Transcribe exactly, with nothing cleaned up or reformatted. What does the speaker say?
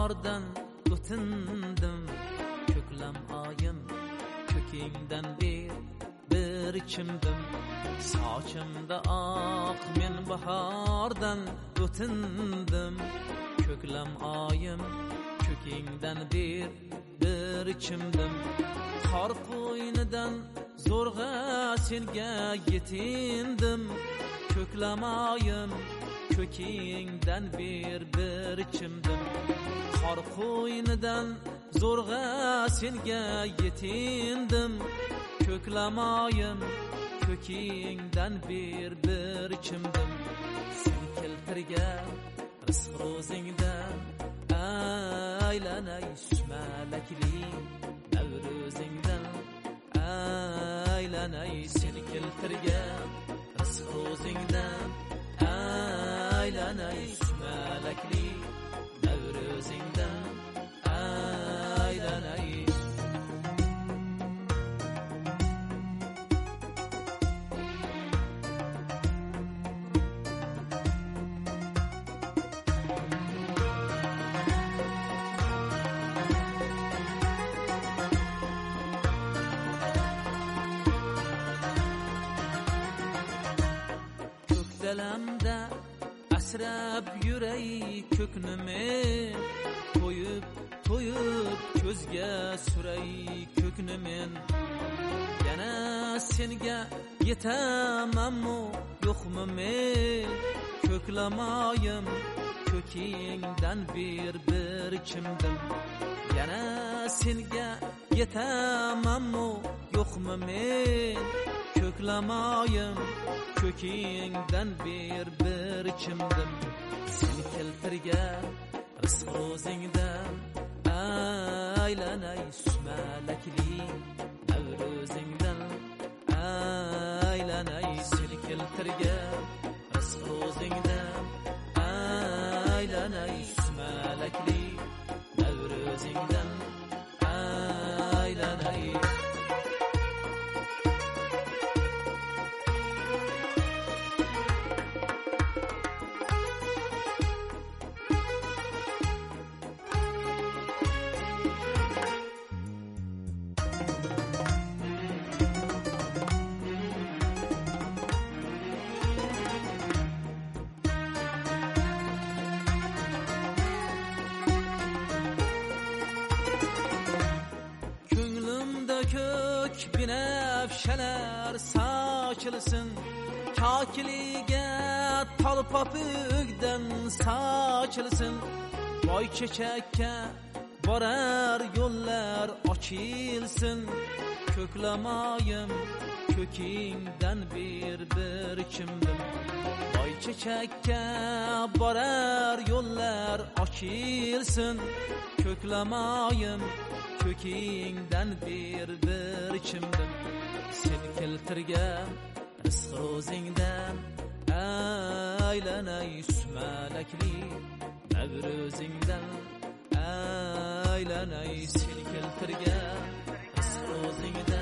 bahardan o'tindim, ko'klam oyim ko'kingdan bir bir ichimdim. Sochimda oq men bahardan o'tindim, ko'klam oyim ko'kingdan bir bir ichimdim. Qor qo'ynidan zo'rg'a senga yetindim, ko'klam oyim ko'kingdan bir bir ichimdim. Qor qo'ynidan zo'rg'a senga yetindim, ko'klam oyim ko'kingdan bir bir ichimdim. Sen keltirgan rizq ro'zingdan aylanay sumalakli navruzingdan aylanay. Sen keltirgan rizq ro'zingdan aylanay sumalakli navruzingdan aylanay. Dalamda asrab yuray ko'knimi, to'yib to'yib ko'zga suray ko'knimen. Yana senga yetamanmi yo'qmi men, ko'klam oyim ko'kingdan bir bir ichimdim. Yana senga yetamanmi yo'qmi men, ko'klam oyim ko'kingdan bir bir ichimdim. Sen keltirgan rizq ro'zingdan aylanay sumalakli navruzingdan aylanay. Sen keltirgan rizq ro'zingdan aylanay sumalakli navruzingdan aylanay. Kök binafshalar sochilsin, kokiliga tolpopugdan sochilsin. Voy chechakka borar yo'llar ochilsin, ko'klam oyim ko'kingdan bir bir ichimdim. Voy chechakka borar yo'llar ochilsin, ko'klam oyim ko'kingdan bir bir ichimdim. Sen keltirgan rizq ro'zingdan aylanay sumalakli navruzingdan aylanay. Sen keltirgan rizq ro'zingdan